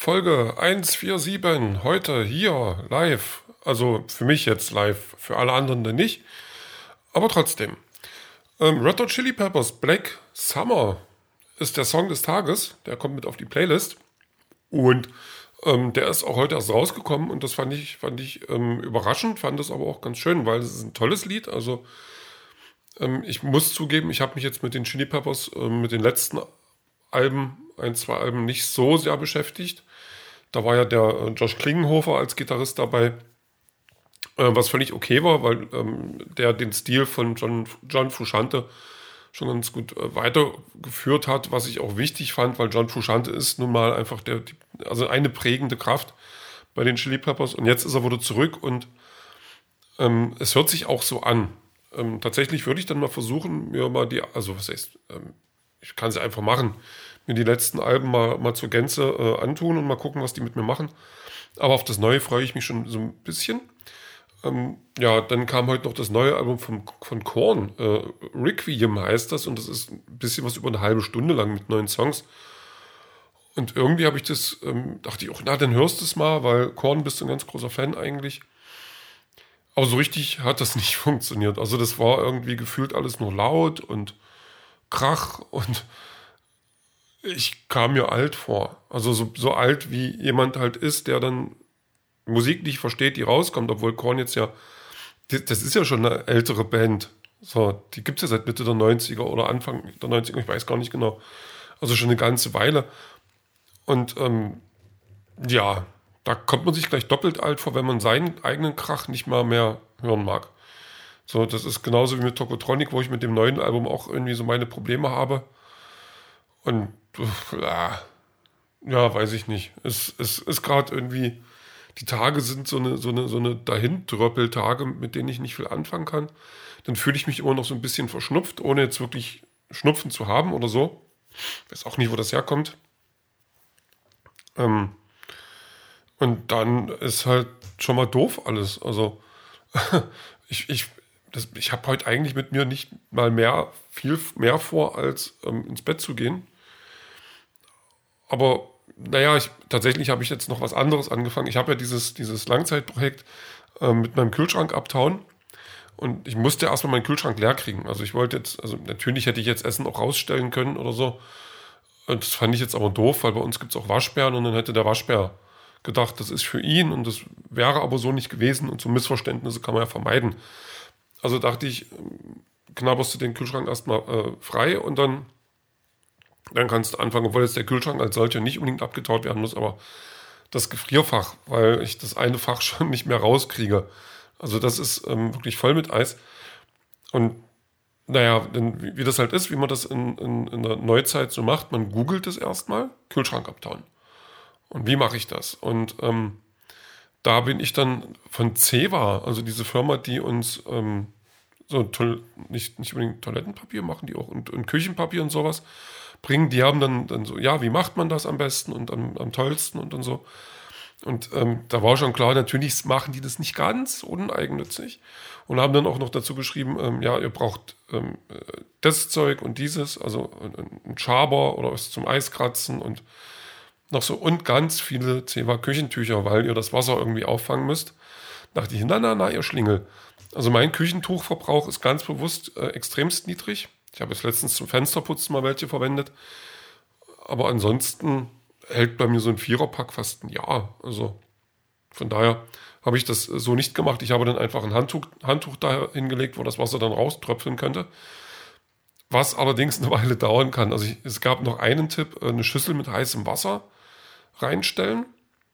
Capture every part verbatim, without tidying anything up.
Folge hundertsiebenundvierzig, heute hier live. Also für mich jetzt live, für alle anderen dann nicht. Aber trotzdem. Ähm, Red Hot Chili Peppers Black Summer ist der Song des Tages. Der kommt mit auf die Playlist. Und ähm, der ist auch heute erst rausgekommen. Und das fand ich, fand ich ähm, überraschend, fand das aber auch ganz schön, weil es ist ein tolles Lied. Also ähm, ich muss zugeben, ich habe mich jetzt mit den Chili Peppers, ähm, mit den letzten Alben, ein, zwei Alben nicht so sehr beschäftigt. Da war ja der äh, Josh Klingenhofer als Gitarrist dabei, äh, was völlig okay war, weil ähm, der den Stil von John, John Frusciante schon ganz gut äh, weitergeführt hat, was ich auch wichtig fand, weil John Frusciante ist nun mal einfach der, die, also eine prägende Kraft bei den Chili Peppers und jetzt ist er wieder zurück und ähm, es hört sich auch so an. Ähm, tatsächlich würde ich dann mal versuchen, mir mal die, also was heißt, ähm, ich kann es einfach machen, mir die letzten Alben mal, mal zur Gänze äh, antun und mal gucken, was die mit mir machen. Aber auf das Neue freue ich mich schon so ein bisschen. Ähm, ja, dann kam heute noch das neue Album vom, von Korn. Äh, Requiem heißt das und das ist ein bisschen was über eine halbe Stunde lang mit neun Songs. Und irgendwie habe ich das, ähm, dachte ich auch, na, dann hörst du es mal, weil Korn bist du ein ganz großer Fan eigentlich. Aber so richtig hat das nicht funktioniert. Also das war irgendwie gefühlt alles nur laut und Krach und ich kam mir alt vor. Also so, so alt, wie jemand halt ist, der dann Musik nicht versteht, die rauskommt, obwohl Korn jetzt ja, das ist ja schon eine ältere Band. So, die gibt es ja seit Mitte der neunziger oder Anfang der neunziger, ich weiß gar nicht genau. Also schon eine ganze Weile. Und ähm, ja, da kommt man sich gleich doppelt alt vor, wenn man seinen eigenen Krach nicht mal mehr hören mag. So, das ist genauso wie mit Tokotronic, wo ich mit dem neuen Album auch irgendwie so meine Probleme habe. Und ja, ja, weiß ich nicht. Es, es ist gerade irgendwie, die Tage sind so eine, so eine, so eine Dahintröppel-Tage, mit denen ich nicht viel anfangen kann. Dann fühle ich mich immer noch so ein bisschen verschnupft, ohne jetzt wirklich Schnupfen zu haben oder so. Ich weiß auch nicht, wo das herkommt. Ähm, und dann ist halt schon mal doof alles. Also ich, ich, das, ich habe heute eigentlich mit mir nicht mal mehr, viel mehr vor, als ähm, ins Bett zu gehen. Aber naja, ich, tatsächlich habe ich jetzt noch was anderes angefangen. Ich habe ja dieses, dieses Langzeitprojekt äh, mit meinem Kühlschrank abtauen und ich musste erstmal meinen Kühlschrank leer kriegen. Also ich wollte jetzt, also natürlich hätte ich jetzt Essen auch rausstellen können oder so. Und das fand ich jetzt aber doof, weil bei uns gibt es auch Waschbären und dann hätte der Waschbär gedacht, das ist für ihn und das wäre aber so nicht gewesen und so Missverständnisse kann man ja vermeiden. Also dachte ich, knabberst du den Kühlschrank erstmal äh, frei und dann Dann kannst du anfangen, obwohl jetzt der Kühlschrank als solcher nicht unbedingt abgetaut werden muss, aber das Gefrierfach, weil ich das eine Fach schon nicht mehr rauskriege. Also das ist ähm, wirklich voll mit Eis. Und naja, denn wie, wie das halt ist, wie man das in, in, in der Neuzeit so macht, man googelt es erstmal, Kühlschrank abtauen. Und wie mache ich das? Und ähm, da bin ich dann von Ceva, also diese Firma, die uns ähm, so toll, nicht, nicht unbedingt Toilettenpapier machen, die auch und, und Küchenpapier und sowas bringen, die haben dann, dann so, ja, wie macht man das am besten und am, am tollsten und dann so. Und ähm, da war schon klar, natürlich machen die das nicht ganz uneigennützig und haben dann auch noch dazu geschrieben, ähm, ja, ihr braucht ähm, das Zeug und dieses, also ein Schaber oder was zum Eiskratzen und noch so und ganz viele Ceva Küchentücher, weil ihr das Wasser irgendwie auffangen müsst. Da dachte ich, na, na, na, ihr Schlingel. Also mein Küchentuchverbrauch ist ganz bewusst äh, extremst niedrig. Ich habe jetzt letztens zum Fensterputzen mal welche verwendet. Aber ansonsten hält bei mir so ein Viererpack fast ein Jahr. Also von daher habe ich das so nicht gemacht. Ich habe dann einfach ein Handtuch, Handtuch da hingelegt, wo das Wasser dann rauströpfeln könnte. Was allerdings eine Weile dauern kann. Also ich, es gab noch einen Tipp, eine Schüssel mit heißem Wasser reinstellen.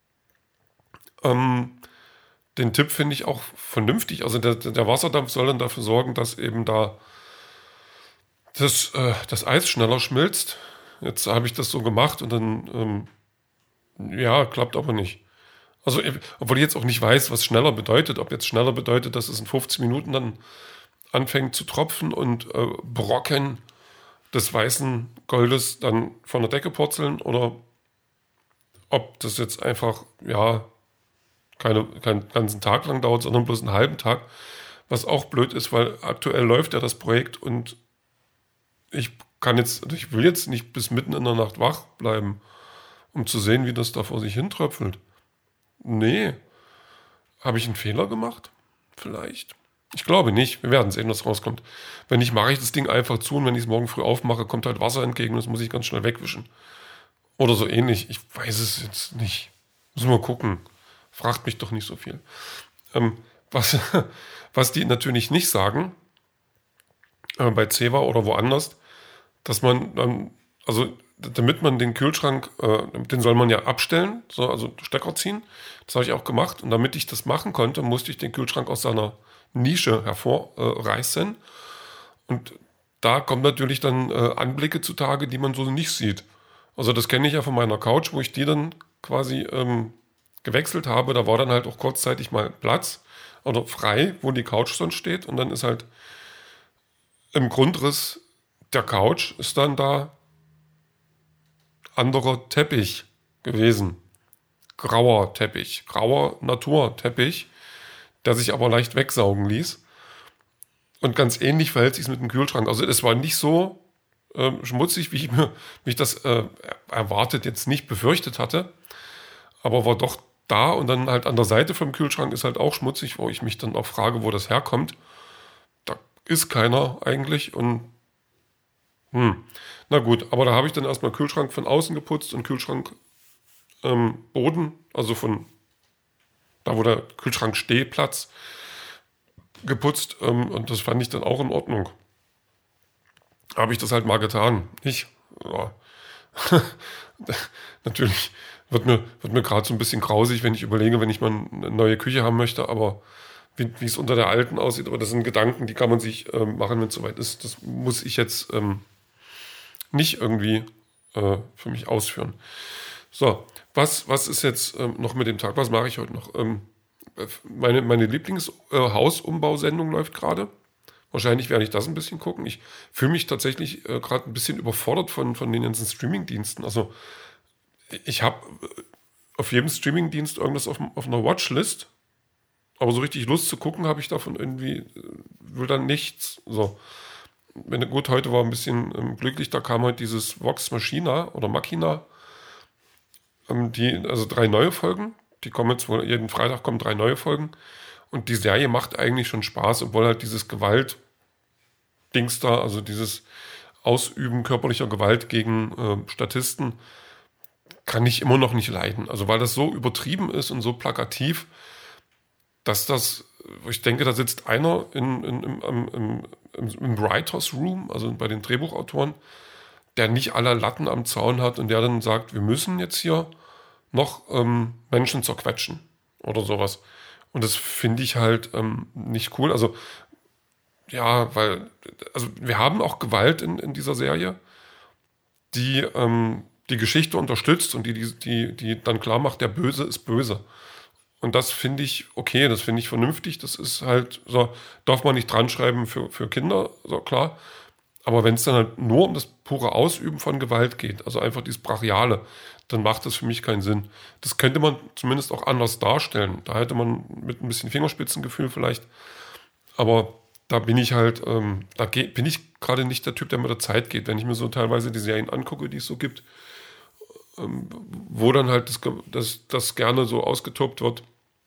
Ähm, den Tipp finde ich auch vernünftig. Also der, der Wasserdampf soll dann dafür sorgen, dass eben da das, äh, das Eis schneller schmilzt. Jetzt habe ich das so gemacht und dann, ähm, ja, klappt aber nicht. Also, obwohl ich jetzt auch nicht weiß, was schneller bedeutet. Ob jetzt schneller bedeutet, dass es in fünfzehn Minuten dann anfängt zu tropfen und äh, Brocken des weißen Goldes dann von der Decke purzeln oder ob das jetzt einfach, ja, keine, keinen ganzen Tag lang dauert, sondern bloß einen halben Tag. Was auch blöd ist, weil aktuell läuft ja das Projekt und ich kann jetzt, ich will jetzt nicht bis mitten in der Nacht wach bleiben, um zu sehen, wie das da vor sich hintröpfelt. Nee. Habe ich einen Fehler gemacht? Vielleicht. Ich glaube nicht. Wir werden sehen, was rauskommt. Wenn nicht, mache ich das Ding einfach zu und wenn ich es morgen früh aufmache, kommt halt Wasser entgegen und das muss ich ganz schnell wegwischen. Oder so ähnlich. Ich weiß es jetzt nicht. Müssen wir gucken. Fragt mich doch nicht so viel. Ähm, was, was die natürlich nicht sagen, äh, bei Zewa oder woanders, dass man dann, also damit man den Kühlschrank, äh, den soll man ja abstellen, so, also Stecker ziehen. Das habe ich auch gemacht. Und damit ich das machen konnte, musste ich den Kühlschrank aus seiner Nische hervorreißen. Äh, und da kommen natürlich dann äh, Anblicke zutage, die man so nicht sieht. Also das kenne ich ja von meiner Couch, wo ich die dann quasi ähm, gewechselt habe. Da war dann halt auch kurzzeitig mal Platz oder frei, wo die Couch sonst steht. Und dann ist halt im Grundriss der Couch ist dann da anderer Teppich gewesen. Grauer Teppich, grauer Naturteppich, der sich aber leicht wegsaugen ließ. Und ganz ähnlich verhält sich es mit dem Kühlschrank. Also es war nicht so äh, schmutzig, wie ich, mir, wie ich das äh, erwartet, jetzt nicht befürchtet hatte. Aber war doch da und dann halt an der Seite vom Kühlschrank ist halt auch schmutzig, wo ich mich dann auch frage, wo das herkommt. Da ist keiner eigentlich und hm, na gut, aber da habe ich dann erstmal Kühlschrank von außen geputzt und Kühlschrank ähm, Boden, also von da, wo der Kühlschrank-Stehplatz geputzt ähm, und das fand ich dann auch in Ordnung. Habe ich das halt mal getan. Ich, ja. Natürlich wird mir, wird mir gerade so ein bisschen grausig, wenn ich überlege, wenn ich mal eine neue Küche haben möchte, aber wie, wie es unter der alten aussieht, aber das sind Gedanken, die kann man sich ähm, machen, wenn es soweit ist. Das muss ich jetzt ähm, nicht irgendwie äh, für mich ausführen. So, was, was ist jetzt ähm, noch mit dem Tag? Was mache ich heute noch? Ähm, meine meine Lieblings-Hausumbau-Sendung läuft gerade. Wahrscheinlich werde ich das ein bisschen gucken. Ich fühle mich tatsächlich äh, gerade ein bisschen überfordert von, von den ganzen Streaming-Diensten. Also ich habe auf jedem Streaming-Dienst irgendwas auf, auf einer Watchlist, aber so richtig Lust zu gucken habe ich davon irgendwie, will dann nichts. So. Wenn, gut, heute war ein bisschen ähm, glücklich, da kam heute dieses Vox Machina oder Machina, ähm, die, also drei neue Folgen, die kommen jetzt wohl, jeden Freitag kommen drei neue Folgen und die Serie macht eigentlich schon Spaß, obwohl halt dieses Gewalt-Dings da, also dieses Ausüben körperlicher Gewalt gegen äh, Statisten, kann ich immer noch nicht leiden. Also weil das so übertrieben ist und so plakativ, dass das, ich denke, da sitzt einer in, in, im, im, im, im Writers Room, also bei den Drehbuchautoren, der nicht alle Latten am Zaun hat und der dann sagt, wir müssen jetzt hier noch ähm, Menschen zerquetschen oder sowas. Und das finde ich halt ähm, nicht cool. Also ja, weil also wir haben auch Gewalt in, in dieser Serie, die ähm, die Geschichte unterstützt und die, die, die, die dann klar macht, der Böse ist böse. Und das finde ich okay, das finde ich vernünftig. Das ist halt, so darf man nicht dran schreiben für, für Kinder, so klar. Aber wenn es dann halt nur um das pure Ausüben von Gewalt geht, also einfach dieses Brachiale, dann macht das für mich keinen Sinn. Das könnte man zumindest auch anders darstellen. Da hätte man mit ein bisschen Fingerspitzengefühl vielleicht. Aber da bin ich halt, ähm, da ge- bin ich gerade nicht der Typ, der mit der Zeit geht. Wenn ich mir so teilweise die Serien angucke, die es so gibt, ähm, wo dann halt das, das, das gerne so ausgetobt wird.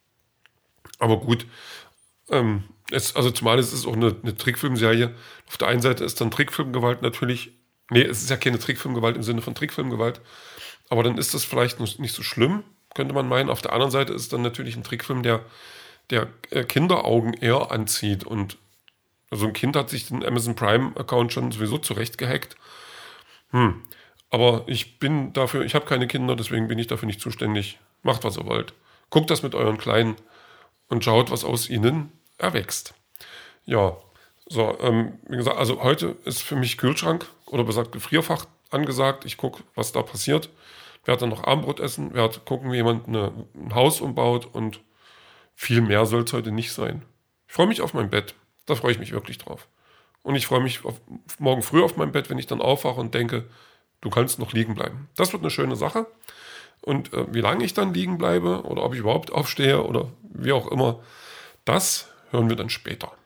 Aber gut, ähm, es, also zumal es ist auch eine, eine Trickfilmserie. Auf der einen Seite ist dann Trickfilmgewalt natürlich, nee, es ist ja keine Trickfilmgewalt im Sinne von Trickfilmgewalt, aber dann ist das vielleicht nicht so schlimm, könnte man meinen. Auf der anderen Seite ist dann natürlich ein Trickfilm, der, der Kinderaugen eher anzieht und so ein Kind hat sich den Amazon Prime-Account schon sowieso zurechtgehackt. Hm. Aber ich bin dafür, ich habe keine Kinder, deswegen bin ich dafür nicht zuständig. Macht, was ihr wollt. Guckt das mit euren Kleinen und schaut, was aus ihnen erwächst. Ja, so, ähm, wie gesagt, also heute ist für mich Kühlschrank oder besagt Gefrierfach angesagt. Ich gucke, was da passiert. Werde dann noch Abendbrot essen, werde gucken, wie jemand eine, ein Haus umbaut und viel mehr soll es heute nicht sein. Ich freue mich auf mein Bett. Da freue ich mich wirklich drauf. Und ich freue mich auf, morgen früh auf mein Bett, wenn ich dann aufwache und denke, du kannst noch liegen bleiben. Das wird eine schöne Sache. Und äh, wie lange ich dann liegen bleibe oder ob ich überhaupt aufstehe oder wie auch immer, das hören wir dann später.